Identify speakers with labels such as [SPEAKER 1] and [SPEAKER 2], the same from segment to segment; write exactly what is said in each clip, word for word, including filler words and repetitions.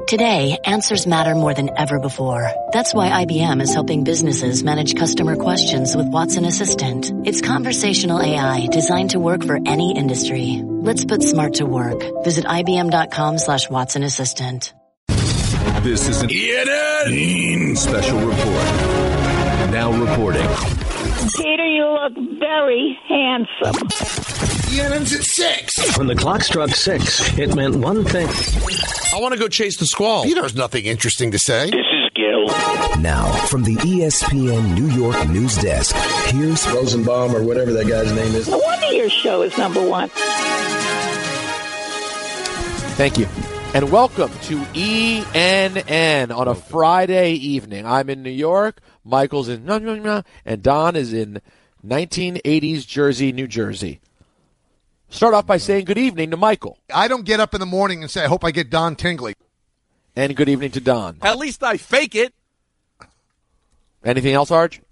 [SPEAKER 1] Today, answers matter more than ever before. That's why I B M is helping businesses manage customer questions with Watson Assistant. It's conversational A I designed to work for any industry. Let's put smart to work. Visit ibm.com slash Watson Assistant.
[SPEAKER 2] This is an E N N special report. Now reporting.
[SPEAKER 3] Peter, you look very handsome.
[SPEAKER 4] E N N's at six.
[SPEAKER 5] When the clock struck six, it meant one thing.
[SPEAKER 4] I want to go chase the squall. Peter has nothing interesting to say.
[SPEAKER 3] This is Gil.
[SPEAKER 6] Now, from the E S P N New York news desk, here's
[SPEAKER 7] Rosenbaum or whatever that guy's name is.
[SPEAKER 3] No wonder your show is number one.
[SPEAKER 8] Thank you. And welcome to E N N on a Friday evening. I'm in New York, Michael's in, and Don is in nineteen eighties Jersey, New Jersey. Start off by saying good evening to Michael.
[SPEAKER 9] I don't get up in the morning and say, I hope I get Don tingly.
[SPEAKER 8] And good evening to Don.
[SPEAKER 10] At least I fake it.
[SPEAKER 8] Anything else, Arj?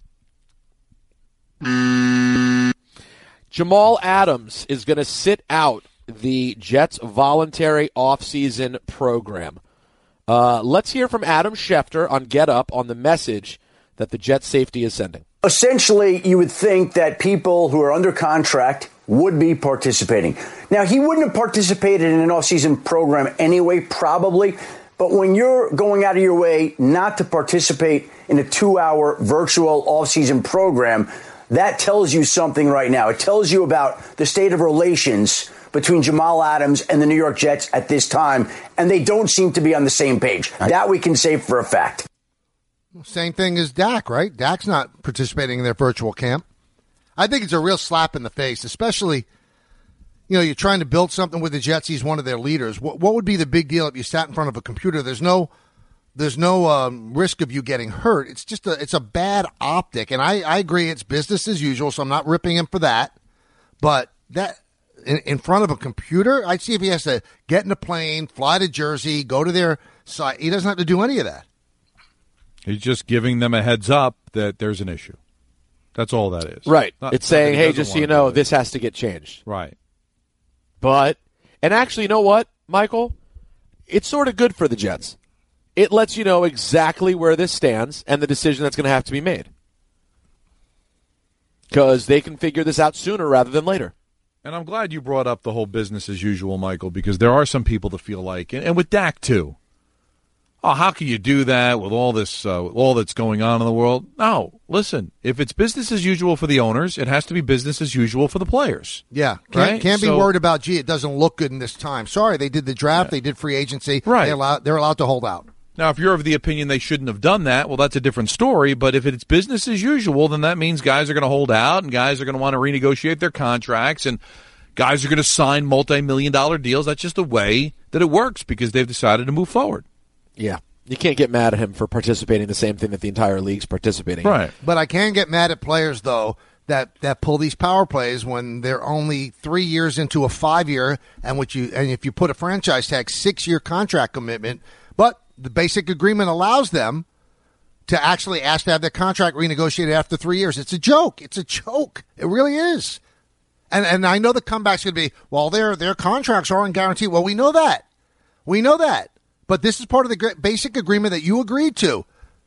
[SPEAKER 8] Jamal Adams is going to sit out the Jets' voluntary offseason program. Uh, let's hear from Adam Schefter on Get Up on the message that the Jets safety is sending.
[SPEAKER 11] Essentially, you would think that people who are under contract would be participating. Now, he wouldn't have participated in an offseason program anyway, probably. But when you're going out of your way not to participate in a two-hour virtual offseason program, that tells you something right now. It tells you about the state of relations between Jamal Adams and the New York Jets at this time, and they don't seem to be on the same page. That we can say for a fact.
[SPEAKER 9] Same thing as Dak, right? Dak's not participating in their virtual camp. I think it's a real slap in the face, especially, you know, you're trying to build something with the Jets. He's one of their leaders. What, what would be the big deal if you sat in front of a computer? There's no there's no um, risk of you getting hurt. It's just a, it's a bad optic. And I, I agree it's business as usual, so I'm not ripping him for that. But that in, in front of a computer, I'd see if he has to get in a plane, fly to Jersey, go to their site. He doesn't have to do any of that.
[SPEAKER 10] He's just giving them a heads up that there's an issue. That's all that is.
[SPEAKER 8] Right.
[SPEAKER 10] Not,
[SPEAKER 8] it's saying, hey,
[SPEAKER 10] he
[SPEAKER 8] just so you know, this has to get changed.
[SPEAKER 10] Right.
[SPEAKER 8] But, and actually, you know what, Michael? It's sort of good for the Jets. It lets you know exactly where this stands and the decision that's going to have to be made. Because they can figure this out sooner rather than later.
[SPEAKER 10] And I'm glad you brought up the whole business as usual, Michael, because there are some people that feel like, and, and with Dak too, oh, how can you do that with all this, uh, with all that's going on in the world? No, listen, if it's business as usual for the owners, it has to be business as usual for the players.
[SPEAKER 9] Yeah, can't,
[SPEAKER 10] right?
[SPEAKER 9] can't be
[SPEAKER 10] so,
[SPEAKER 9] worried about, gee, it doesn't look good in this time. Sorry, they did the draft, yeah. They did free agency.
[SPEAKER 10] Right.
[SPEAKER 9] They're allowed, they're allowed to hold out.
[SPEAKER 10] Now, if you're of the opinion they shouldn't have done that, well, that's a different story. But if it's business as usual, then that means guys are going to hold out and guys are going to want to renegotiate their contracts and guys are going to sign multi-million dollar deals. That's just the way that it works because they've decided to move forward.
[SPEAKER 8] Yeah. You can't get mad at him for participating in the same thing that the entire league's participating in.
[SPEAKER 10] Right.
[SPEAKER 9] But I can get mad at players, though, that, that pull these power plays when they're only three years into a five-year, and what you and if you put a franchise tag, six-year contract commitment, but the basic agreement allows them to actually ask to have their contract renegotiated after three years. It's a joke. It's a joke. It really is. And and I know the comeback's going to be, well, their their contracts aren't guaranteed. Well, we know that. We know that. But this is part of the basic agreement that you agreed to.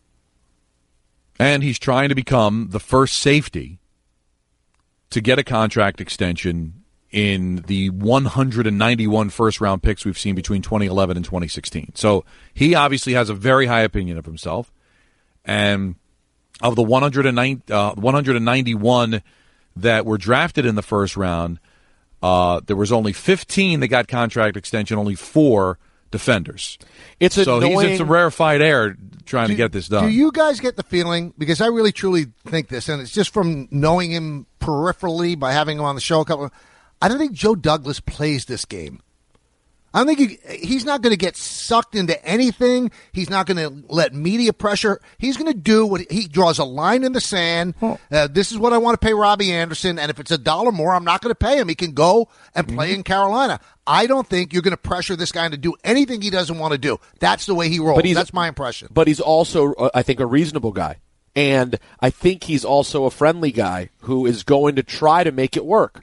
[SPEAKER 10] And he's trying to become the first safety to get a contract extension in the one hundred ninety-one first-round picks we've seen between twenty eleven and twenty sixteen. So he obviously has a very high opinion of himself. And of the one hundred ninety-one that were drafted in the first round, uh, there was only fifteen that got contract extension, only four defenders.
[SPEAKER 8] It's
[SPEAKER 10] so
[SPEAKER 8] annoying.
[SPEAKER 10] he's it's a rarefied air trying
[SPEAKER 9] do,
[SPEAKER 10] to get this done.
[SPEAKER 9] Do you guys get the feeling, because I really truly think this, and it's just from knowing him peripherally by having him on the show a couple of, I don't think Joe Douglas plays this game. I don't think he, he's not going to get sucked into anything. He's not going to let media pressure. He's going to do what he draws a line in the sand. Uh, this is what I want to pay Robbie Anderson, and if it's a dollar more, I'm not going to pay him. He can go and play mm-hmm. in Carolina. I don't think you're going to pressure this guy to do anything he doesn't want to do. That's the way he rolls. That's my impression.
[SPEAKER 8] But he's also, uh, I think, a reasonable guy. And I think he's also a friendly guy who is going to try to make it work.
[SPEAKER 10] Well,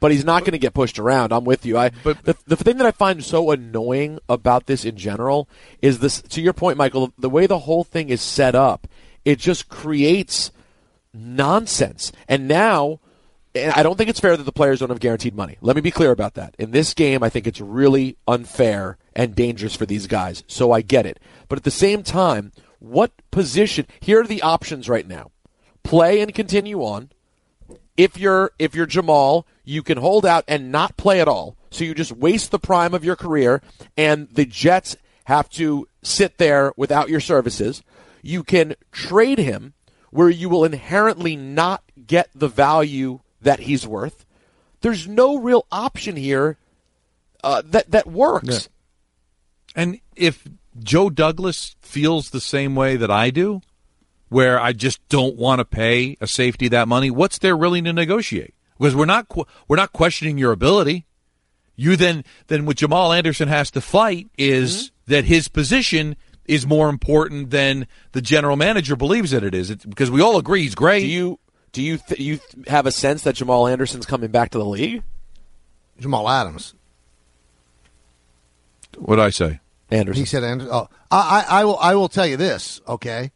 [SPEAKER 8] but he's not going to get pushed around. I'm with you. I but, the, the thing that I find so annoying about this in general is this. To your point, Michael, the way the whole thing is set up, it just creates nonsense. And now, and I don't think it's fair that the players don't have guaranteed money. Let me be clear about that. In this game, I think it's really unfair and dangerous for these guys. So I get it. But at the same time, what position? Here are the options right now: play and continue on. If you're if you're Jamal, you can hold out and not play at all. So you just waste the prime of your career, and the Jets have to sit there without your services. You can trade him, where you will inherently not get the value that he's worth. There's no real option here uh, that that works.
[SPEAKER 10] Yeah. And if Joe Douglas feels the same way that I do, where I just don't want to pay a safety that money, what's there really to negotiate? Because we're not we're not questioning your ability. You then then what Jamal Anderson has to fight is mm-hmm. that his position is more important than the general manager believes that it is. It's, because we all agree he's great.
[SPEAKER 8] Do you do you th- you have a sense that Jamal Anderson's coming back to the league?
[SPEAKER 9] Jamal Adams.
[SPEAKER 10] What did I say?
[SPEAKER 8] Anderson.
[SPEAKER 9] He said Anderson. Oh, I, I, I will I will tell you this, okay?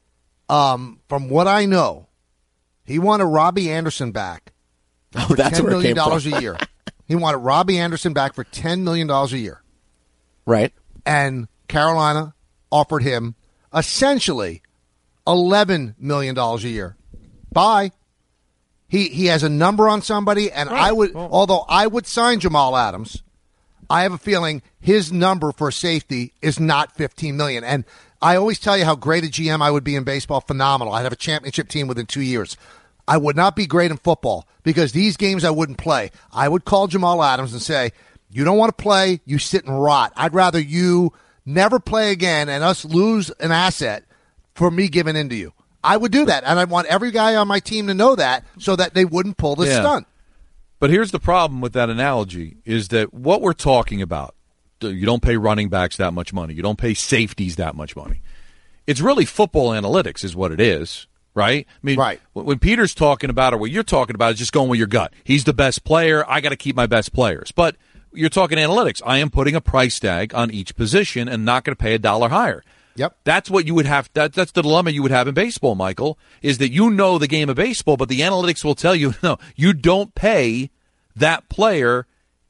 [SPEAKER 9] Um, from what I know, he wanted Robbie Anderson back
[SPEAKER 8] oh,
[SPEAKER 9] for
[SPEAKER 8] that's
[SPEAKER 9] ten
[SPEAKER 8] where it
[SPEAKER 9] million
[SPEAKER 8] came
[SPEAKER 9] dollars
[SPEAKER 8] from.
[SPEAKER 9] a year. He wanted Robbie Anderson back for ten million dollars a year.
[SPEAKER 8] Right.
[SPEAKER 9] And Carolina offered him essentially eleven million dollars a year. Bye. He he has a number on somebody, and right. I would, well, although I would sign Jamal Adams, I have a feeling his number for safety is not fifteen million dollars. And I always tell you how great a G M I would be in baseball. Phenomenal. I'd have a championship team within two years. I would not be great in football because these games I wouldn't play. I would call Jamal Adams and say, you don't want to play, you sit and rot. I'd rather you never play again and us lose an asset for me giving in to you. I would do that, and I want every guy on my team to know that so that they wouldn't pull this
[SPEAKER 10] yeah.
[SPEAKER 9] stunt.
[SPEAKER 10] But here's the problem with that analogy is that what we're talking about, you don't pay running backs that much money. You don't pay safeties that much money. It's really football analytics is what it is, right? I mean,
[SPEAKER 9] right.
[SPEAKER 10] when Peter's talking about it, what you're talking about is just going with your gut. He's the best player. I got to keep my best players. But you're talking analytics. I am putting a price tag on each position and not going to pay a dollar higher.
[SPEAKER 9] Yep.
[SPEAKER 10] That's what you would have. That, that's the dilemma you would have in baseball, Michael, is that you know the game of baseball, but the analytics will tell you, no, you don't pay that player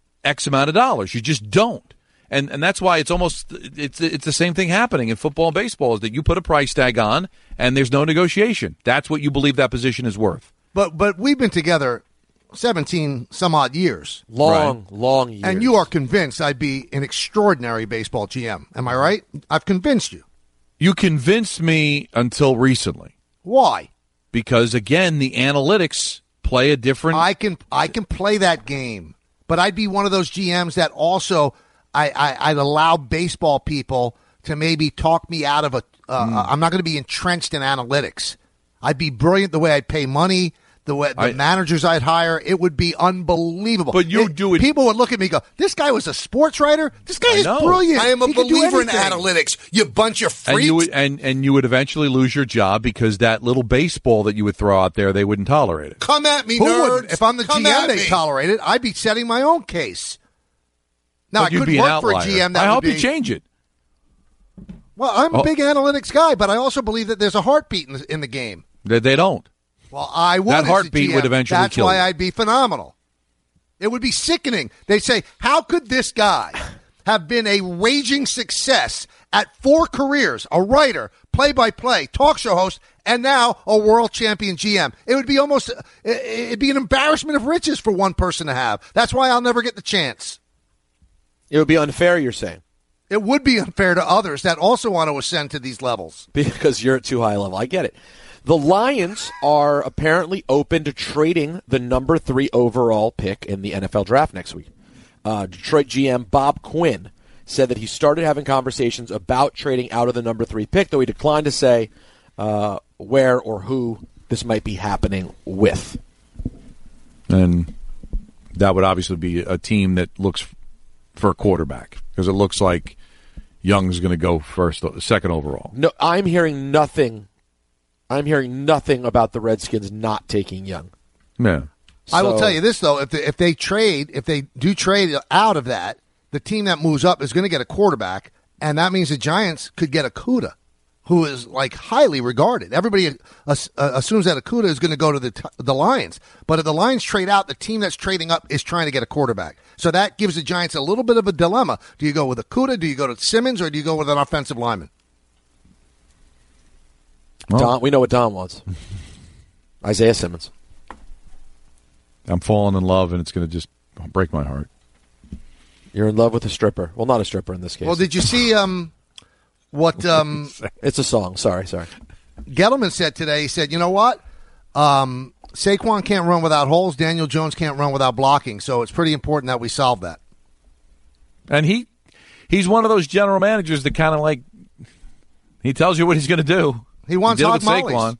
[SPEAKER 10] X amount of dollars. You just don't. And and that's why it's almost it's it's the same thing happening in football and baseball is that you put a price tag on and there's no negotiation. That's what you believe that position is worth.
[SPEAKER 9] But but we've been together seventeen some odd years.
[SPEAKER 8] Long,
[SPEAKER 10] right.
[SPEAKER 8] long years.
[SPEAKER 9] And you are convinced I'd be an extraordinary baseball G M. Am I right? I've convinced you.
[SPEAKER 10] You convinced me until recently.
[SPEAKER 9] Why?
[SPEAKER 10] Because again, the analytics play a different
[SPEAKER 9] I can I can play that game. But I'd be one of those G Ms that also I, I, I'd allow baseball people to maybe talk me out of a. Uh, mm. I'm not going to be entrenched in analytics. I'd be brilliant the way I'd pay money, the way the I, managers I'd hire. It would be unbelievable.
[SPEAKER 10] But you
[SPEAKER 9] it,
[SPEAKER 10] do it.
[SPEAKER 9] People would look at me and go, "This guy was a sports writer. This guy
[SPEAKER 10] I
[SPEAKER 9] is
[SPEAKER 10] know.
[SPEAKER 9] brilliant.
[SPEAKER 4] I am a
[SPEAKER 9] he
[SPEAKER 4] believer in analytics. You bunch of freaks."
[SPEAKER 10] And you would, and and you would eventually lose your job because that little baseball that you would throw out there, they wouldn't tolerate it.
[SPEAKER 4] Come at me,
[SPEAKER 9] Who
[SPEAKER 4] nerds.
[SPEAKER 9] wouldn't? If I'm the
[SPEAKER 4] Come
[SPEAKER 9] G M,
[SPEAKER 4] at
[SPEAKER 9] they
[SPEAKER 4] me.
[SPEAKER 9] tolerate it. I'd be setting my own case. Now,
[SPEAKER 10] But
[SPEAKER 9] I
[SPEAKER 10] you'd
[SPEAKER 9] could
[SPEAKER 10] be an
[SPEAKER 9] work for a
[SPEAKER 10] outlier.
[SPEAKER 9] G M that
[SPEAKER 10] I
[SPEAKER 9] would
[SPEAKER 10] hope
[SPEAKER 9] be,
[SPEAKER 10] you change it.
[SPEAKER 9] Well, I'm a
[SPEAKER 10] Oh.
[SPEAKER 9] big analytics guy, but I also believe that there's a heartbeat in the, in the game.
[SPEAKER 10] They, they don't.
[SPEAKER 9] Well, I would.
[SPEAKER 10] That
[SPEAKER 9] as a
[SPEAKER 10] heartbeat
[SPEAKER 9] G M.
[SPEAKER 10] would eventually
[SPEAKER 9] That's
[SPEAKER 10] kill
[SPEAKER 9] why
[SPEAKER 10] you.
[SPEAKER 9] I'd be phenomenal. It would be sickening. They'd say, how could this guy have been a raging success at four careers, a writer, play-by-play, talk show host, and now a world champion G M? It would be almost, it'd be an embarrassment of riches for one person to have. That's why I'll never get the chance.
[SPEAKER 8] It would be unfair, you're saying.
[SPEAKER 9] It would be unfair to others that also want to ascend to these levels.
[SPEAKER 8] Because you're at too high a level. I get it. The Lions are apparently open to trading the number three overall pick in the N F L draft next week. Uh, Detroit G M Bob Quinn said that he started having conversations about trading out of the number three pick, though he declined to say uh, where or who this might be happening with.
[SPEAKER 10] And that would obviously be a team that looks for a quarterback because it looks like Young's going to go first, second overall.
[SPEAKER 8] No, I'm hearing nothing. I'm hearing nothing about the Redskins not taking Young.
[SPEAKER 10] Yeah.
[SPEAKER 9] So, I will tell you this, though. If they, if they trade, if they do trade out of that, the team that moves up is going to get a quarterback, and that means the Giants could get Okudah, who is like highly regarded. Everybody uh, assumes that Okudah is going to go to the t- the Lions. But if the Lions trade out, the team that's trading up is trying to get a quarterback. So that gives the Giants a little bit of a dilemma. Do you go with Okudah? Do you go to Simmons? Or do you go with an offensive lineman?
[SPEAKER 8] Well, Don, we know what Don wants. Isaiah Simmons.
[SPEAKER 10] I'm falling in love, and it's going to just break my heart.
[SPEAKER 8] You're in love with a stripper. Well, not a stripper in this case.
[SPEAKER 9] Well, did you see um, what... Um,
[SPEAKER 8] it's a song. Sorry, sorry.
[SPEAKER 9] Gettleman said today, he said, you know what? Um, Saquon can't run without holes. Daniel Jones can't run without blocking. So it's pretty important that we solve that.
[SPEAKER 10] And he he's one of those general managers that kind of like, he tells you what he's going to do.
[SPEAKER 9] He wants
[SPEAKER 10] he did
[SPEAKER 9] hog
[SPEAKER 10] with Saquon.
[SPEAKER 9] mollies.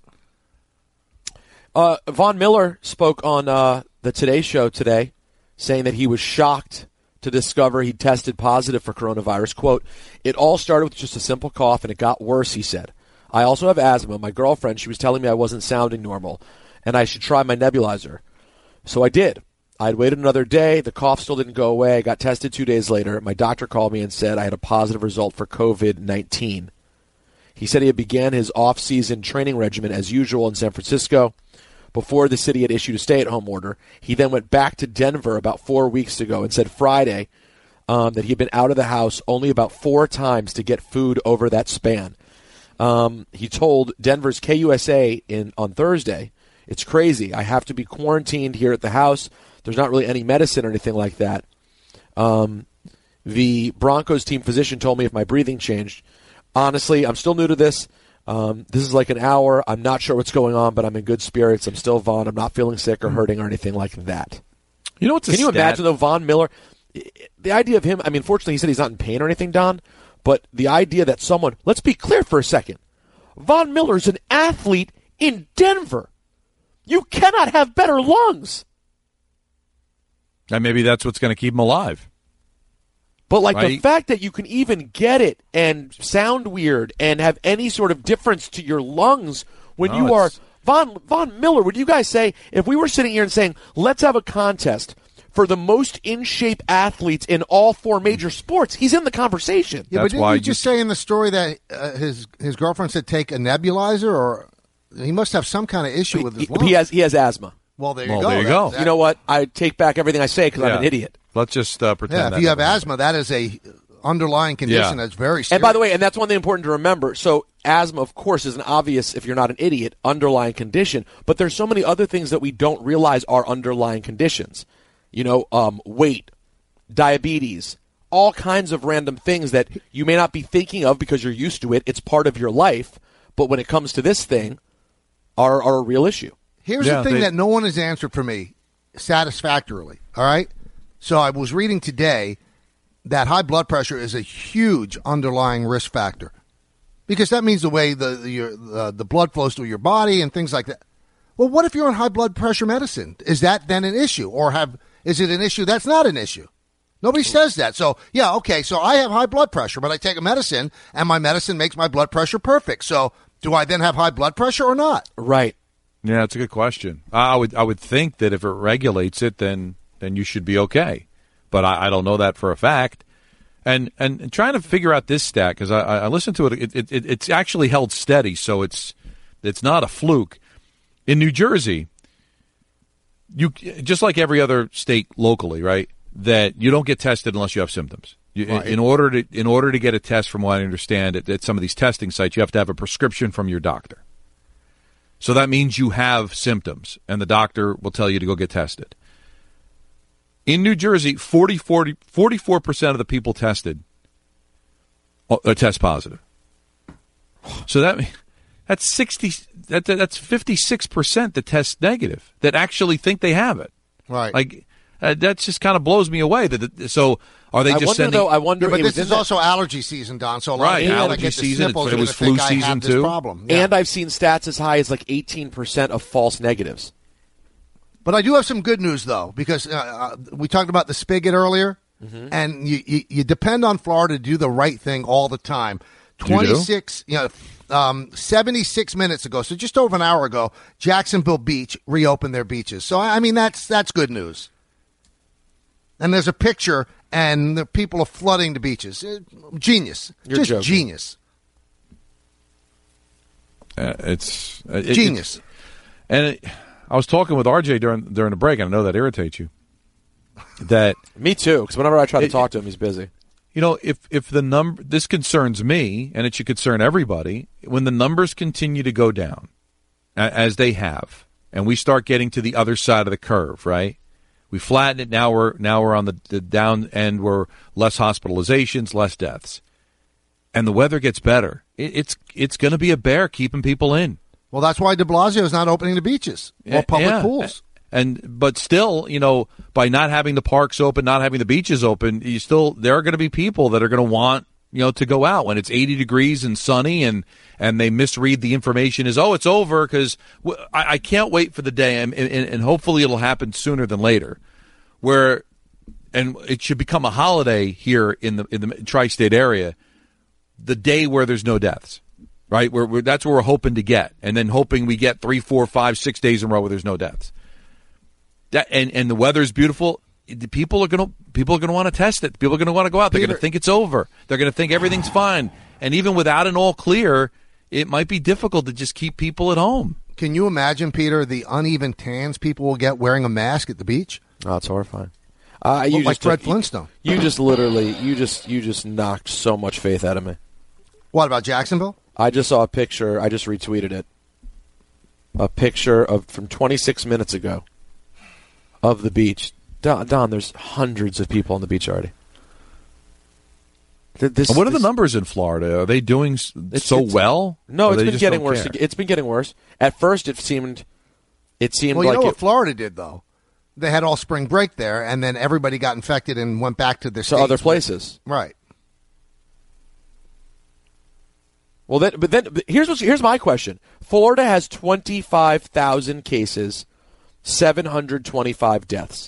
[SPEAKER 8] Uh, Von Miller spoke on uh, the Today Show today, saying that he was shocked to discover he tested positive for coronavirus. Quote, "It all started with just a simple cough, and it got worse," he said. "I also have asthma. My girlfriend, she was telling me I wasn't sounding normal, and I should try my nebulizer. So I did. I had waited another day. The cough still didn't go away. I got tested two days later. My doctor called me and said I had a positive result for covid nineteen. He said he had began his off-season training regimen as usual in San Francisco before the city had issued a stay-at-home order. He then went back to Denver about four weeks ago and said Friday um, that he had been out of the house only about four times to get food over that span. Um, he told Denver's K U S A in on Thursday, "It's crazy. I have to be quarantined here at the house. There's not really any medicine or anything like that. Um, the Broncos team physician told me if my breathing changed. Honestly, I'm still new to this. Um, this is like an hour. I'm not sure what's going on, but I'm in good spirits. I'm still Von. I'm not feeling sick or hurting or anything like that."
[SPEAKER 10] You know what's a
[SPEAKER 8] Can you
[SPEAKER 10] stat?
[SPEAKER 8] imagine, though, Von Miller? The idea of him, I mean, fortunately, he said he's not in pain or anything, Don, but the idea that someone, let's be clear for a second, Von Miller's an athlete in Denver. You cannot have better lungs.
[SPEAKER 10] And maybe that's what's going to keep him alive.
[SPEAKER 8] But, like,
[SPEAKER 10] right?
[SPEAKER 8] the fact that you can even get it and sound weird and have any sort of difference to your lungs when
[SPEAKER 10] No,
[SPEAKER 8] you are
[SPEAKER 10] it's-
[SPEAKER 8] Von Von Miller, would you guys say, if we were sitting here and saying, let's have a contest for the most in-shape athletes in all four major sports, he's in the conversation.
[SPEAKER 9] Yeah,
[SPEAKER 10] That's
[SPEAKER 9] but didn't
[SPEAKER 10] why
[SPEAKER 9] you
[SPEAKER 10] you-
[SPEAKER 9] just say in the story that uh, his his girlfriend said take a nebulizer, or he must have some kind of issue with his
[SPEAKER 8] He,
[SPEAKER 9] lungs?
[SPEAKER 8] he has he has asthma.
[SPEAKER 9] Well, there you
[SPEAKER 10] Well,
[SPEAKER 9] go.
[SPEAKER 10] there you
[SPEAKER 9] That-
[SPEAKER 10] go.
[SPEAKER 9] that-
[SPEAKER 8] You know what? I take back everything I say because I'm
[SPEAKER 10] Yeah.
[SPEAKER 8] an idiot.
[SPEAKER 10] Let's just uh, pretend
[SPEAKER 9] yeah,
[SPEAKER 10] that
[SPEAKER 9] if you have
[SPEAKER 10] never happened.
[SPEAKER 9] asthma, that is a underlying condition
[SPEAKER 10] Yeah.
[SPEAKER 9] that's very serious.
[SPEAKER 8] And by the way, and that's one thing important to remember. So asthma, of course, is an obvious, if you're not an idiot, underlying condition. But there's so many other things that we don't realize are underlying conditions. You know, um, weight, diabetes, all kinds of random things that you may not be thinking of because you're used to it. It's part of your life. But when it comes to this thing, are, are a real issue.
[SPEAKER 9] Here's
[SPEAKER 10] Yeah,
[SPEAKER 9] the thing
[SPEAKER 10] they-
[SPEAKER 9] that no one has answered for me satisfactorily, all right? So I was reading today that high blood pressure is a huge underlying risk factor because that means the way the the, your, the the blood flows through your body and things like that. Well, what if you're on high blood pressure medicine? Is that then an issue, or have is it an issue that's not an issue? Nobody says that. So, yeah, okay, so I have high blood pressure, but I take a medicine, and my medicine makes my blood pressure perfect. So do I then have high blood pressure or not?
[SPEAKER 8] Right.
[SPEAKER 10] Yeah, that's a good question. I would I would think that if it regulates it, then then you should be okay. But I, I don't know that for a fact. And and, and trying to figure out this stat, because I, I listened to it, it, it, it, it's actually held steady, so it's it's not a fluke. In New Jersey, you just like every other state locally, right, that you don't get tested unless you have symptoms. You,
[SPEAKER 9] Right.
[SPEAKER 10] in, in order to in order to get a test, from what I understand, at, at some of these testing sites, you have to have a prescription from your doctor. So that means you have symptoms, and the doctor will tell you to go get tested. In New Jersey, forty, forty, forty-four percent of the people tested are test positive. So that that's sixty. That, that's fifty-six percent that test negative that actually think they have it.
[SPEAKER 9] Right.
[SPEAKER 10] Like uh, that just kind of blows me away. That, that so are they
[SPEAKER 8] I
[SPEAKER 10] just
[SPEAKER 8] wonder,
[SPEAKER 10] sending?
[SPEAKER 8] though, I wonder
[SPEAKER 9] Yeah, but
[SPEAKER 8] it
[SPEAKER 9] this
[SPEAKER 8] was in
[SPEAKER 9] is
[SPEAKER 8] that-
[SPEAKER 9] also allergy season, Don. So a lot
[SPEAKER 10] Right,
[SPEAKER 9] of people that
[SPEAKER 10] allergy
[SPEAKER 9] get the
[SPEAKER 10] season.
[SPEAKER 9] sniffles
[SPEAKER 10] It
[SPEAKER 9] are
[SPEAKER 10] was
[SPEAKER 9] gonna think
[SPEAKER 10] flu
[SPEAKER 9] I
[SPEAKER 10] season,
[SPEAKER 9] have this
[SPEAKER 10] too.
[SPEAKER 9] problem. Yeah.
[SPEAKER 8] And I've seen stats as high as like eighteen percent of false negatives.
[SPEAKER 9] But I do have some good news, though, because uh, uh, we talked about the spigot earlier,
[SPEAKER 8] Mm-hmm.
[SPEAKER 9] and you, you, you depend on Florida to do the right thing all the time. twenty-six, you, you know, um, seventy-six minutes ago, so just over an hour ago, Jacksonville Beach reopened their beaches. So, I mean, that's that's good news. And there's a picture, and the people are flooding the beaches. Genius.
[SPEAKER 8] You're
[SPEAKER 9] just
[SPEAKER 8] joking.
[SPEAKER 9] genius.
[SPEAKER 10] Uh, it's uh, it,
[SPEAKER 9] genius.
[SPEAKER 10] It's, and it, I was talking with R J during during the break, and I know that irritates you. That
[SPEAKER 8] me too, because whenever I try to
[SPEAKER 10] it,
[SPEAKER 8] talk to him, he's busy.
[SPEAKER 10] You know, if if the number this concerns me, and it should concern everybody, when the numbers continue to go down, as they have, and we start getting to the other side of the curve, right? We flatten it. Now we're now we're on the, the down end. We're less hospitalizations, less deaths, and the weather gets better. It, it's it's going to be a bear keeping people in.
[SPEAKER 9] Well, that's why De Blasio is not opening the beaches or public
[SPEAKER 10] yeah.
[SPEAKER 9] pools.
[SPEAKER 10] And but still, you know, by not having the parks open, not having the beaches open, you still there are going to be people that are going to want, you know, to go out when it's eighty degrees and sunny, and and they misread the information as, oh, it's over, because I, I can't wait for the day, and, and, and hopefully it'll happen sooner than later, where and it should become a holiday here in the in the tri-state area, the day where there's no deaths. Right, we're, we're, that's where we're hoping to get, and then hoping we get three, four, five, six days in a row where there's no deaths. That and, and the weather's beautiful. The people are gonna people are gonna want to test it. People are gonna want to go out. They're gonna think it's over. They're gonna think everything's fine. And even without an all clear, it might be difficult to just keep people at home.
[SPEAKER 9] Can you imagine, Peter, the uneven tans people will get wearing a mask at the beach?
[SPEAKER 8] Oh, it's horrifying. Uh, you
[SPEAKER 9] well, like
[SPEAKER 8] just
[SPEAKER 9] Fred
[SPEAKER 8] took,
[SPEAKER 9] Flintstone.
[SPEAKER 8] You, you just literally you just you just knocked so much faith out of me.
[SPEAKER 9] What about Jacksonville?
[SPEAKER 8] I just saw a picture. I just retweeted it. A picture of from twenty-six minutes ago of the beach. Don, Don there's hundreds of people on the beach already.
[SPEAKER 10] This, what are this, the numbers in Florida? Are they doing
[SPEAKER 8] it's,
[SPEAKER 10] so
[SPEAKER 8] it's,
[SPEAKER 10] well?
[SPEAKER 8] No, it's been getting worse. Care? It's been getting worse. At first, it seemed, it seemed
[SPEAKER 9] well,
[SPEAKER 8] like
[SPEAKER 9] you know
[SPEAKER 8] it,
[SPEAKER 9] what Florida did though. They had all spring break there, and then everybody got infected and went back to their
[SPEAKER 8] to other places.
[SPEAKER 9] Right.
[SPEAKER 8] Well, then, but then but here's what, here's my question. Florida has twenty-five thousand cases, seven hundred twenty-five deaths.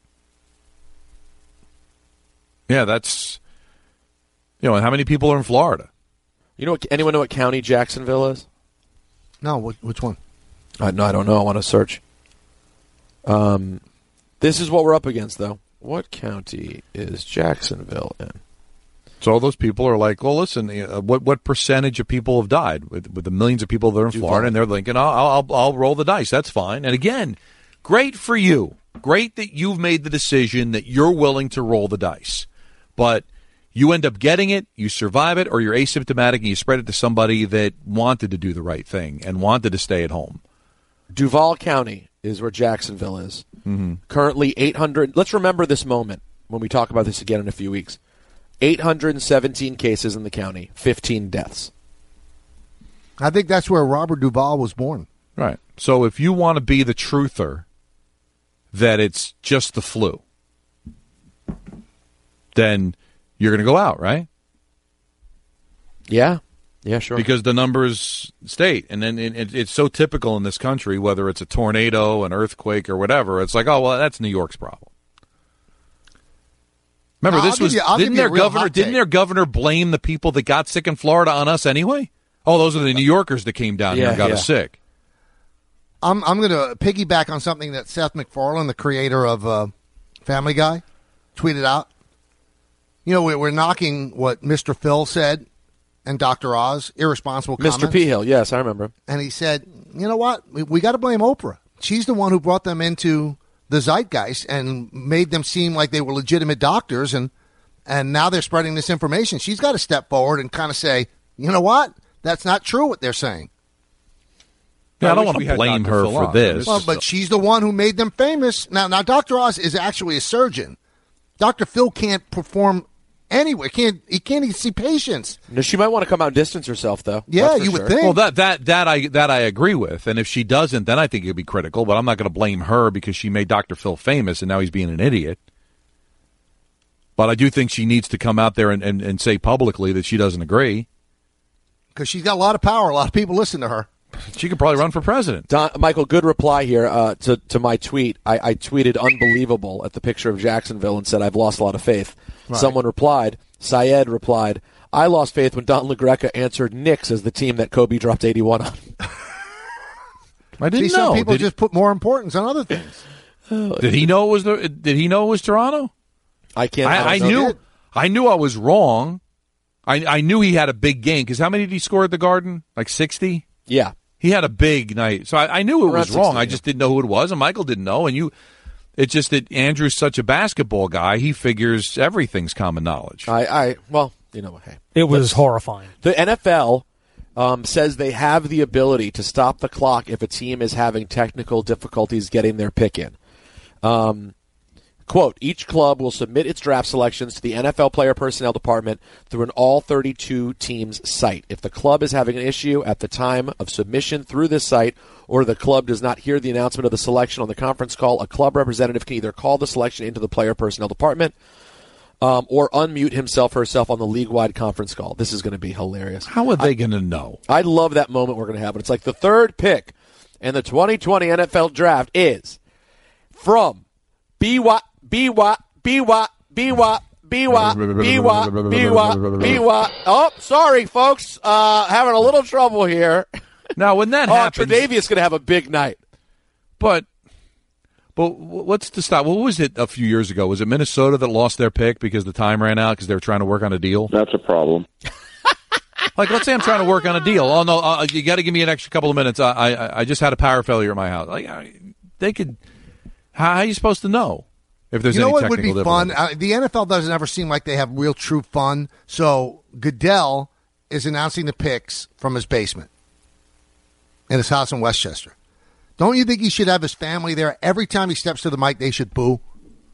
[SPEAKER 10] Yeah, that's you know, how many people are in Florida?
[SPEAKER 8] You know, what, anyone know what county Jacksonville is?
[SPEAKER 9] No, which, which one?
[SPEAKER 8] Uh, no, I don't know. I want to search. Um, this is what we're up against, though. What county is Jacksonville in?
[SPEAKER 10] So all those people are like, well, listen, uh, what what percentage of people have died with, with the millions of people that are in
[SPEAKER 8] Duval.
[SPEAKER 10] Florida, and they're thinking, I'll, I'll I'll roll the dice. That's fine. And again, great for you. Great that you've made the decision that you're willing to roll the dice. But you end up getting it, you survive it, or you're asymptomatic and you spread it to somebody that wanted to do the right thing and wanted to stay at home.
[SPEAKER 8] Duval County is where Jacksonville is.
[SPEAKER 10] Mm-hmm.
[SPEAKER 8] Currently eight hundred. Let's remember this moment when we talk about this again in a few weeks. eight hundred seventeen cases in the county, fifteen deaths.
[SPEAKER 9] I think that's where Robert Duvall was born.
[SPEAKER 10] Right. So if you want to be the truther that it's just the flu, then you're going to go out, right?
[SPEAKER 8] Yeah. Yeah, sure.
[SPEAKER 10] Because the numbers state, and then it, it's so typical in this country, whether it's a tornado, an earthquake, or whatever, it's like, oh, well, that's New York's problem. Remember,
[SPEAKER 9] I'll
[SPEAKER 10] this was
[SPEAKER 9] you,
[SPEAKER 10] didn't their governor didn't their governor blame the people that got sick in Florida on us anyway? Oh, those are the New Yorkers that came down
[SPEAKER 8] yeah,
[SPEAKER 10] here and got
[SPEAKER 8] yeah.
[SPEAKER 10] us sick.
[SPEAKER 9] I'm I'm going to piggyback on something that Seth MacFarlane, the creator of uh, Family Guy, tweeted out. You know, we're knocking what Mister Phil said and Doctor Oz, irresponsible comments.
[SPEAKER 8] Mister P. Hill, yes, I remember him.
[SPEAKER 9] And he said, you know what? We, we got to blame Oprah. She's the one who brought them into the zeitgeist and made them seem like they were legitimate doctors, and and now they're spreading this information. She's got to step forward and kind of say, you know what? That's not true what they're saying.
[SPEAKER 10] Yeah, I, I don't want
[SPEAKER 4] we
[SPEAKER 10] to blame
[SPEAKER 4] Doctor
[SPEAKER 10] her
[SPEAKER 4] Phil
[SPEAKER 10] for
[SPEAKER 4] on.
[SPEAKER 10] this.
[SPEAKER 9] Well, but she's the one who made them famous. Now, now Doctor Oz is actually a surgeon. Doctor Phil can't perform anywhere. Can't he can't even see patients.
[SPEAKER 8] No, she might want to come out and distance herself, though.
[SPEAKER 9] Yeah, you
[SPEAKER 8] sure.
[SPEAKER 9] would think.
[SPEAKER 10] Well, that that that I that I agree with, and if she doesn't, then I think it'd be critical. But I'm not going to blame her because she made Doctor Phil famous, and now he's being an idiot. But I do think she needs to come out there and, and, and say publicly that she doesn't agree.
[SPEAKER 9] Because she's got a lot of power. A lot of people listen to her.
[SPEAKER 10] She could probably run for president.
[SPEAKER 8] Don, Michael, good reply here uh, to, to my tweet. I, I tweeted unbelievable at the picture of Jacksonville and said, I've lost a lot of faith. Right. Someone replied, Syed replied, I lost faith when Don LaGreca answered Knicks as the team that Kobe dropped eighty-one on.
[SPEAKER 10] I didn't
[SPEAKER 9] See,
[SPEAKER 10] know.
[SPEAKER 9] some people
[SPEAKER 10] did
[SPEAKER 9] just put more importance on other things.
[SPEAKER 10] Did he know it was the? Did he know it was Toronto?
[SPEAKER 8] I can't.
[SPEAKER 10] I, I,
[SPEAKER 8] I
[SPEAKER 10] knew.
[SPEAKER 8] It.
[SPEAKER 10] I knew I was wrong. I I knew he had a big game because how many did he score at the Garden? Like sixty.
[SPEAKER 8] Yeah,
[SPEAKER 10] he had a big night. So I, I knew it
[SPEAKER 8] Around
[SPEAKER 10] was wrong.
[SPEAKER 8] sixty,
[SPEAKER 10] I just didn't know who it was, and Michael didn't know. And you, it's just that Andrew's such a basketball guy. He figures everything's common knowledge.
[SPEAKER 8] I, I well, you know, hey,
[SPEAKER 12] it was horrifying.
[SPEAKER 8] The N F L um, says they have the ability to stop the clock if a team is having technical difficulties getting their pick in. Um, quote, each club will submit its draft selections to the N F L player personnel department through an all thirty-two teams site. If the club is having an issue at the time of submission through this site, or the club does not hear the announcement of the selection on the conference call, a club representative can either call the selection into the player personnel department um, or unmute himself or herself on the league-wide conference call. This is going to be hilarious.
[SPEAKER 10] How are they going to know?
[SPEAKER 8] I love that moment we're going to have. It's like the third pick in the twenty twenty N F L draft is from B Y B Y B Y B Y B Y B Y B Y B Y. Oh, sorry, folks. Uh, having a little trouble here.
[SPEAKER 10] Now, when that
[SPEAKER 8] oh,
[SPEAKER 10] happens,
[SPEAKER 8] Tre'Davious going to have a big night.
[SPEAKER 10] But, but what's the stop? What was it a few years ago? Was it Minnesota that lost their pick because the time ran out because they were trying to work on a deal?
[SPEAKER 13] That's a problem.
[SPEAKER 10] Like, let's say I'm trying to work on a deal. Oh no, uh, you got to give me an extra couple of minutes. I, I I just had a power failure at my house. Like, I, they could. How, how are you supposed to know if there's
[SPEAKER 9] you know
[SPEAKER 10] any
[SPEAKER 9] what would
[SPEAKER 10] technical
[SPEAKER 9] be fun? Uh, the N F L doesn't ever seem like they have real true fun. So Goodell is announcing the picks from his basement in his house in Westchester. Don't you think he should have his family there every time he steps to the mic? They should boo,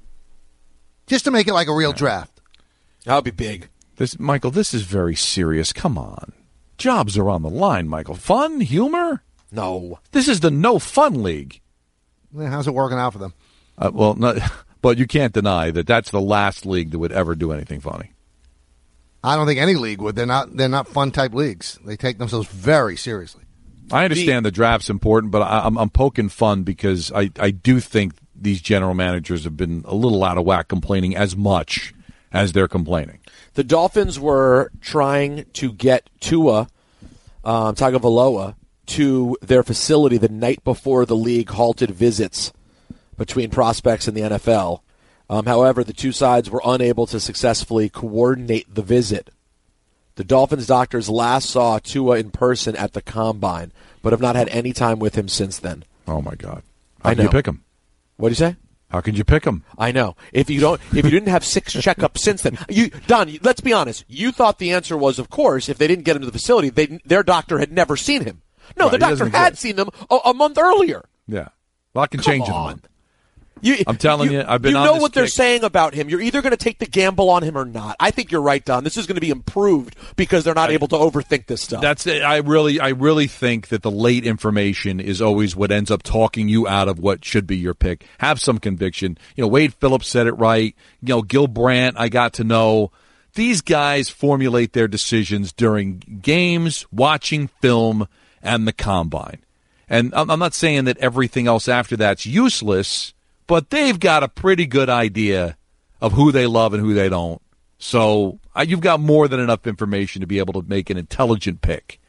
[SPEAKER 9] just to make it like a real draft.
[SPEAKER 8] That would be big.
[SPEAKER 10] This, Michael, this is very serious. Come on, jobs are on the line, Michael. Fun, humor?
[SPEAKER 8] No,
[SPEAKER 10] this is the no fun league.
[SPEAKER 9] Yeah, how's it working out for them?
[SPEAKER 10] Uh, well, not, but you can't deny that that's the last league that would ever do anything funny.
[SPEAKER 9] I don't think any league would. They're not. They're not fun type leagues. They take themselves very seriously.
[SPEAKER 10] I understand the, the draft's important, but I, I'm, I'm poking fun because I, I do think these general managers have been a little out of whack complaining as much as they're complaining.
[SPEAKER 8] The Dolphins were trying to get Tua um, Tagovailoa to their facility the night before the league halted visits between prospects and the N F L. Um, however, the two sides were unable to successfully coordinate the visit. The Dolphins doctors last saw Tua in person at the Combine, but have not had any time with him since then.
[SPEAKER 10] Oh, my God. How
[SPEAKER 8] I
[SPEAKER 10] can
[SPEAKER 8] know.
[SPEAKER 10] you pick him?
[SPEAKER 8] What do you say?
[SPEAKER 10] How could you pick him?
[SPEAKER 8] I know. If you don't, if you didn't have six checkups since then, you, Don, let's be honest. You thought the answer was, of course, if they didn't get him to the facility, they, their doctor had never seen him. No,
[SPEAKER 10] Right,
[SPEAKER 8] the
[SPEAKER 10] he
[SPEAKER 8] doctor
[SPEAKER 10] doesn't
[SPEAKER 8] had
[SPEAKER 10] exist.
[SPEAKER 8] seen them a, a month earlier.
[SPEAKER 10] Yeah. A lot can
[SPEAKER 8] Come
[SPEAKER 10] change in a
[SPEAKER 8] on.
[SPEAKER 10] month. You, I'm telling you, I've been
[SPEAKER 8] You
[SPEAKER 10] on
[SPEAKER 8] know
[SPEAKER 10] this
[SPEAKER 8] what they're
[SPEAKER 10] kick.
[SPEAKER 8] saying about him. You're either going to take the gamble on him or not. I think you're right, Don. This is going to be improved because they're not able to overthink this stuff.
[SPEAKER 10] That's it. I really, I really think that the late information is always what ends up talking you out of what should be your pick. Have some conviction. You know, Wade Phillips said it right. You know, Gil Brandt, I got to know. These guys formulate their decisions during games, watching film, and the Combine. And I'm I'm not saying that everything else after that's useless, but they've got a pretty good idea of who they love and who they don't. So uh, you've got more than enough information to be able to make an intelligent pick.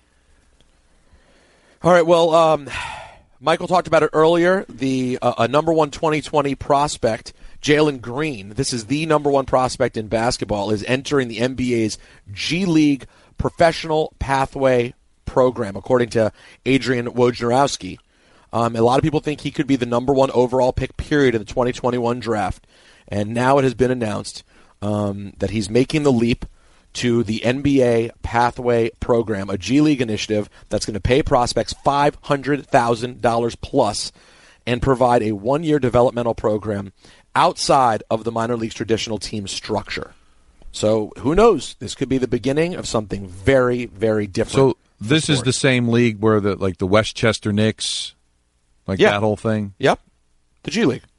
[SPEAKER 8] All right, well, um, Michael talked about it earlier. The uh, a number one twenty twenty prospect, Jalen Green, this is the number one prospect in basketball, is entering the N B A's G League Professional Pathway Program, according to Adrian Wojnarowski. Um, a lot of people think he could be the number one overall pick, period, in the twenty twenty-one draft. And now it has been announced um, that he's making the leap to the N B A Pathway Program, a G League initiative that's going to pay prospects five hundred thousand dollars plus and provide a one-year developmental program outside of the minor league's traditional team structure. So who knows? This could be the beginning of something very, very different.
[SPEAKER 10] So this is the same league where the like the Westchester Knicks, like
[SPEAKER 8] Yeah.
[SPEAKER 10] that whole thing?
[SPEAKER 8] Yep. The G League.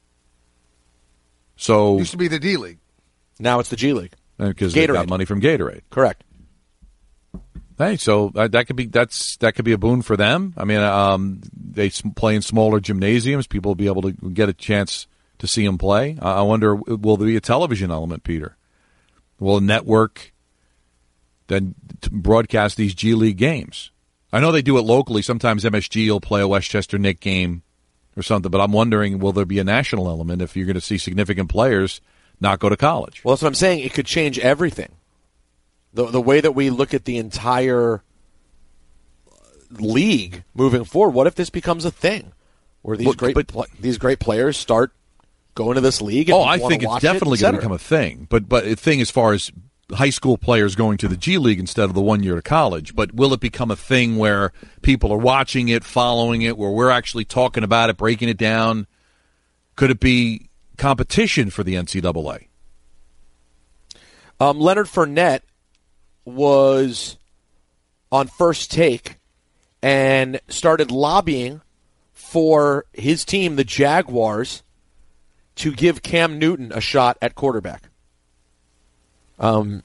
[SPEAKER 10] So
[SPEAKER 9] Used to be the D League.
[SPEAKER 8] Now it's the G League.
[SPEAKER 10] Because they got
[SPEAKER 8] Gatorade.
[SPEAKER 10] money from Gatorade.
[SPEAKER 8] Correct.
[SPEAKER 10] Hey, so uh, that could be that's that could be a boon for them. I mean, um, they s- play in smaller gymnasiums. People will be able to get a chance to see them play. Uh, I wonder, will there be a television element, Peter? Will a network than to broadcast these G League games. I know they do it locally. Sometimes M S G will play a Westchester Knick game or something, but I'm wondering, will there be a national element if you're going to see significant players not go to college?
[SPEAKER 8] Well, that's what I'm saying. It could change everything. The the way that we look at the entire league moving forward. What if this becomes a thing where these
[SPEAKER 10] Well,
[SPEAKER 8] great
[SPEAKER 10] but-
[SPEAKER 8] pl- these great players start going to this league? And
[SPEAKER 10] Oh,
[SPEAKER 8] people
[SPEAKER 10] I
[SPEAKER 8] wanna
[SPEAKER 10] think it's
[SPEAKER 8] watch
[SPEAKER 10] definitely
[SPEAKER 8] it, et
[SPEAKER 10] going to
[SPEAKER 8] cetera?
[SPEAKER 10] become a thing. But but a thing as far as high school players going to the G League instead of the one year to college. But will it become a thing where people are watching it, following it, where we're actually talking about it, breaking it down? Could it be competition for the N C double A?
[SPEAKER 8] Um, Leonard Fournette was on First Take and started lobbying for his team, the Jaguars, to give Cam Newton a shot at quarterback. Um,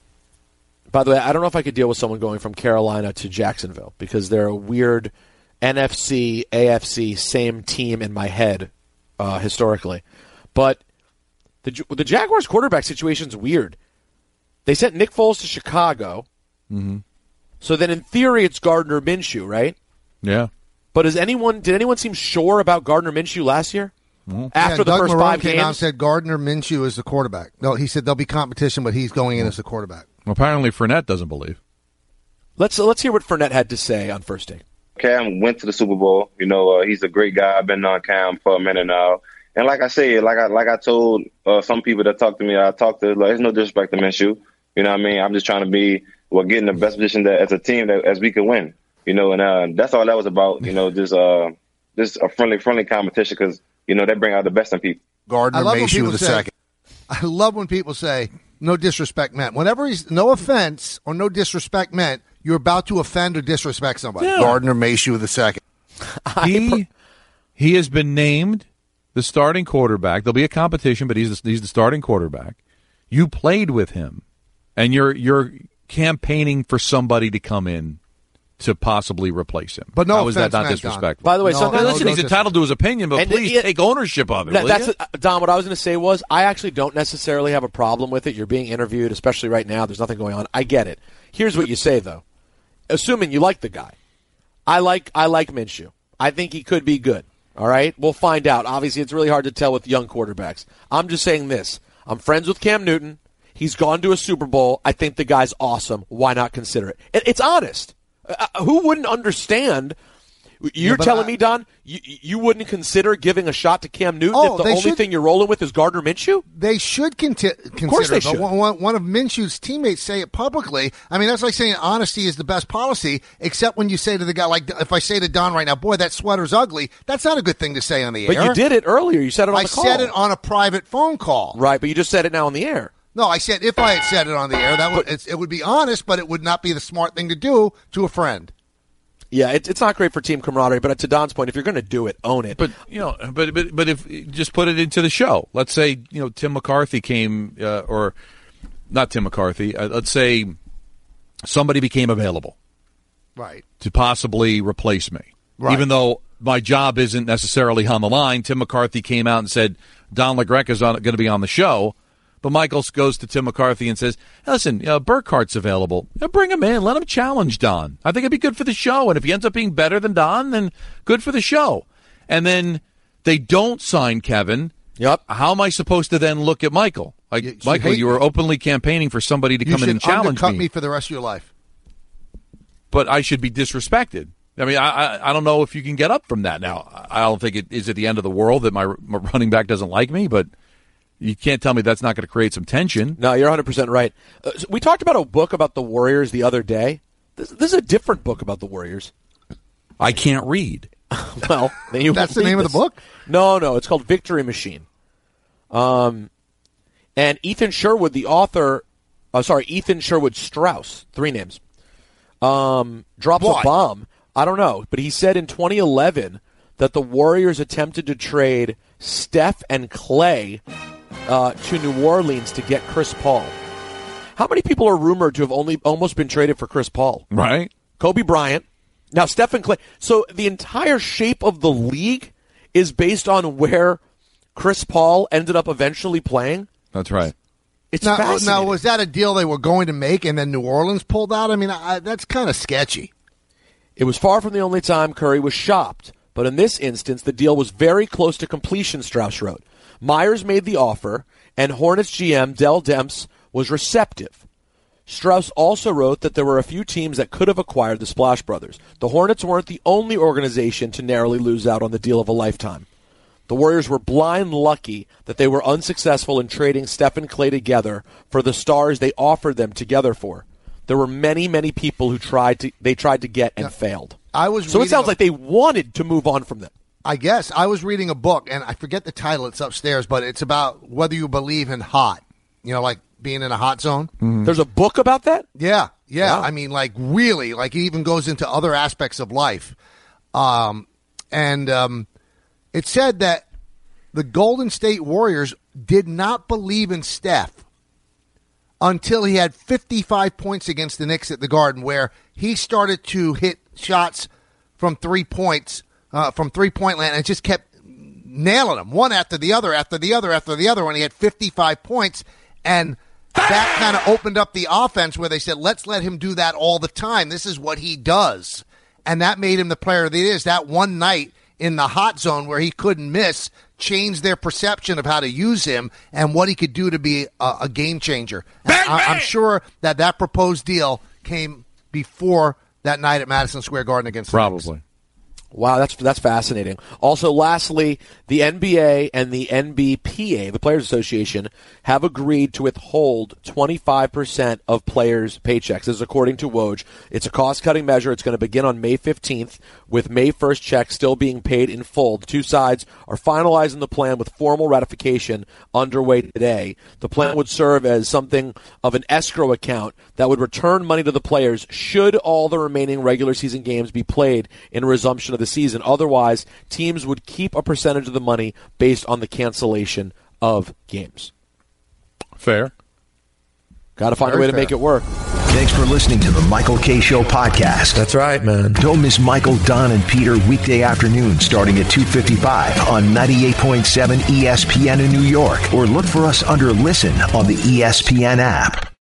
[SPEAKER 8] by the way, I don't know if I could deal with someone going from Carolina to Jacksonville because they're a weird N F C, A F C, same team in my head uh, historically. But the the Jaguars quarterback situation is weird. They sent Nick Foles to Chicago.
[SPEAKER 10] Mm-hmm.
[SPEAKER 8] So then in theory it's Gardner Minshew, right?
[SPEAKER 10] Yeah.
[SPEAKER 8] But is anyone did anyone seem sure about Gardner Minshew last year?
[SPEAKER 10] Mm-hmm.
[SPEAKER 8] After
[SPEAKER 9] Yeah,
[SPEAKER 8] the
[SPEAKER 9] Doug
[SPEAKER 8] first
[SPEAKER 9] Marone
[SPEAKER 8] five
[SPEAKER 9] came
[SPEAKER 8] games?
[SPEAKER 9] out and said Gardner Minshew is the quarterback. No, he said there'll be competition, but he's going in as the quarterback.
[SPEAKER 10] Apparently Fournette doesn't believe.
[SPEAKER 8] Let's let's hear what Fournette had to say on First Take.
[SPEAKER 12] Cam went to the Super Bowl. You know, uh, he's a great guy. I've been on Cam for a minute now. And like I said, like I like I told uh, some people that talk to me, I talked to, like, there's no disrespect to Minshew. You know what I mean? I'm just trying to be, well, get in the best position that as a team that as we can win. You know, and uh, that's all that was about. You know, just uh, just a friendly, friendly competition because you know they bring out the best in people.
[SPEAKER 9] Gardner Minshew the second. I love when people say no disrespect meant. Whenever he's no offense or no disrespect meant, you're about to offend or disrespect somebody.
[SPEAKER 10] Yeah.
[SPEAKER 9] Gardner Minshew the second.
[SPEAKER 10] He he has been named the starting quarterback. There'll be a competition, but he's the, he's the starting quarterback. You played with him, and you're you're campaigning for somebody to come in to possibly replace him.
[SPEAKER 9] But no
[SPEAKER 10] How is that
[SPEAKER 9] offense
[SPEAKER 10] not
[SPEAKER 9] meant,
[SPEAKER 10] disrespectful?
[SPEAKER 8] By the way,
[SPEAKER 10] no,
[SPEAKER 8] sometimes
[SPEAKER 10] listen,
[SPEAKER 8] no
[SPEAKER 10] he's
[SPEAKER 8] dis-
[SPEAKER 10] entitled to his opinion, but
[SPEAKER 8] And
[SPEAKER 10] please
[SPEAKER 8] it-
[SPEAKER 10] take ownership of it.
[SPEAKER 8] That-
[SPEAKER 10] will
[SPEAKER 8] that's
[SPEAKER 10] you?
[SPEAKER 8] uh, Don. What I was going to say was, I actually don't necessarily have a problem with it. You're being interviewed, especially right now. There's nothing going on. I get it. Here's what you say, though. Assuming you like the guy, I like I like Minshew. I think he could be good. All right, we'll find out. Obviously, it's really hard to tell with young quarterbacks. I'm just saying this. I'm friends with Cam Newton. He's gone to a Super Bowl. I think the guy's awesome. Why not consider it? it it's honest. Uh, who wouldn't understand? You're
[SPEAKER 9] but
[SPEAKER 8] telling
[SPEAKER 9] I-
[SPEAKER 8] me, Don, you, you wouldn't consider giving a shot to Cam Newton
[SPEAKER 9] Oh,
[SPEAKER 8] if the
[SPEAKER 9] they
[SPEAKER 8] only
[SPEAKER 9] should-
[SPEAKER 8] thing you're rolling with is Gardner Minshew?
[SPEAKER 9] They should conti- consider.
[SPEAKER 8] course they
[SPEAKER 9] but
[SPEAKER 8] should.
[SPEAKER 9] One, one- one of Minshew's teammates say it publicly. I mean, that's like saying honesty is the best policy, except when you say to the guy, like if I say to Don right now, boy, that sweater's ugly, that's not a good thing to say on the
[SPEAKER 8] But
[SPEAKER 9] air.
[SPEAKER 8] you did it earlier. You said it on
[SPEAKER 9] I
[SPEAKER 8] the call.
[SPEAKER 9] said it on a private phone call.
[SPEAKER 8] Right, but you just said it now on the air.
[SPEAKER 9] No, I said if I had said it on the air, that would it's, it would be honest, but it would not be the smart thing to do to a friend.
[SPEAKER 8] Yeah, it, it's not great for team camaraderie, but to Don's point, if you're going to do it, own it.
[SPEAKER 10] But you know, but but but if just put it into the show. Let's say you know Tim McCarthy came, uh, or not Tim McCarthy. Uh, let's say somebody became available,
[SPEAKER 9] right,
[SPEAKER 10] to possibly replace me,
[SPEAKER 9] right.
[SPEAKER 10] even though my job isn't necessarily on the line. Tim McCarthy came out and said Don LaGreca is going to be on the show. But Michael goes to Tim McCarthy and says, hey, listen, uh, Burkhart's available. Uh, bring him in. Let him challenge Don. I think it'd be good for the show. And if he ends up being better than Don, then good for the show. And then they don't sign Kevin.
[SPEAKER 8] Yep.
[SPEAKER 10] How am I supposed to then look at Michael? Like,
[SPEAKER 9] You- you
[SPEAKER 10] Michael,
[SPEAKER 9] hate
[SPEAKER 10] you were
[SPEAKER 9] me.
[SPEAKER 10] openly campaigning for somebody to
[SPEAKER 9] You
[SPEAKER 10] come in
[SPEAKER 9] should
[SPEAKER 10] and challenge
[SPEAKER 9] undercut
[SPEAKER 10] me.
[SPEAKER 9] me for the rest of your life.
[SPEAKER 10] But I should be disrespected. I mean, I, I I don't know if you can get up from that now. I don't think it is at the end of the world that my, my running back doesn't like me, but you can't tell me that's not going to create some tension.
[SPEAKER 8] No, you're one hundred percent right. Uh, so we talked about a book about the Warriors the other day. This, this is a different book about the Warriors.
[SPEAKER 10] I can't read.
[SPEAKER 8] Well, then you
[SPEAKER 9] That's the
[SPEAKER 8] won't
[SPEAKER 9] name
[SPEAKER 8] read
[SPEAKER 9] of the
[SPEAKER 8] this.
[SPEAKER 9] book?
[SPEAKER 8] No, no, it's called Victory Machine. Um, and Ethan Sherwood, the author, uh, sorry, Ethan Sherwood Strauss, three names, um, drops
[SPEAKER 9] Why?
[SPEAKER 8] a bomb. I don't know, but he said in twenty eleven that the Warriors attempted to trade Steph and Clay uh, to New Orleans to get Chris Paul. How many people are rumored to have only almost been traded for Chris Paul?
[SPEAKER 10] Right.
[SPEAKER 8] Kobe Bryant. Now, Stephen Clay. So the entire shape of the league is based on where Chris Paul ended up eventually playing.
[SPEAKER 10] That's right.
[SPEAKER 8] It's
[SPEAKER 9] now,
[SPEAKER 8] fascinating.
[SPEAKER 9] Now, was that a deal they were going to make and then New Orleans pulled out? I mean, I, that's kind of sketchy.
[SPEAKER 8] It was far from the only time Curry was shopped, but in this instance, the deal was very close to completion, Strauss wrote. Myers made the offer, and Hornets G M Dell Demps was receptive. Strauss also wrote that there were a few teams that could have acquired the Splash Brothers. The Hornets weren't the only organization to narrowly lose out on the deal of a lifetime. The Warriors were blind lucky that they were unsuccessful in trading Steph and Clay together for the stars they offered them together for. There were many, many people who tried to they tried to get and
[SPEAKER 9] now,
[SPEAKER 8] failed.
[SPEAKER 9] I was
[SPEAKER 8] so it sounds
[SPEAKER 9] a,
[SPEAKER 8] like they wanted to move on from them.
[SPEAKER 9] I guess. I was reading a book, and I forget the title. It's upstairs, but it's about whether you believe in hot. You know, like being in a hot zone.
[SPEAKER 8] Mm-hmm. There's a book about that?
[SPEAKER 9] Yeah, yeah.
[SPEAKER 8] Wow.
[SPEAKER 9] I mean, like, really, like, it even goes into other aspects of life. Um, and um, it said that the Golden State Warriors did not believe in Steph until he had fifty-five points against the Knicks at the Garden, where he started to hit shots from three points, uh, from three-point land, and just kept nailing them, one after the other, after the other, after the other, when he had fifty-five points. And that kind of opened up the offense where they said, let's let him do that all the time. This is what he does. And that made him the player that he is. That one night in the hot zone where he couldn't miss changed their perception of how to use him and what he could do to be a, a game changer. Bang, I, bang! I'm sure that that proposed deal came before that night at Madison Square Garden against the
[SPEAKER 10] Probably.
[SPEAKER 9] Knicks.
[SPEAKER 8] Wow, that's that's fascinating. Also, lastly, the N B A and the N B P A, the Players Association, have agreed to withhold twenty-five percent of players' paychecks. This is according to Woj. It's a cost-cutting measure. It's going to begin on May fifteenth, with May first checks still being paid in full. The two sides are finalizing the plan with formal ratification underway today. The plan would serve as something of an escrow account that would return money to the players should all the remaining regular season games be played in resumption of the season. Otherwise, teams would keep a percentage of the money based on the cancellation of games.
[SPEAKER 10] Fair.
[SPEAKER 8] Got to find
[SPEAKER 9] Very
[SPEAKER 8] a way to
[SPEAKER 9] fair.
[SPEAKER 8] make it work.
[SPEAKER 6] Thanks for listening to the Michael K. Show podcast.
[SPEAKER 4] That's right, man.
[SPEAKER 6] Don't miss Michael, Don, and Peter weekday afternoon starting at two fifty-five on ninety-eight point seven E S P N in New York, or look for us under Listen on the E S P N app.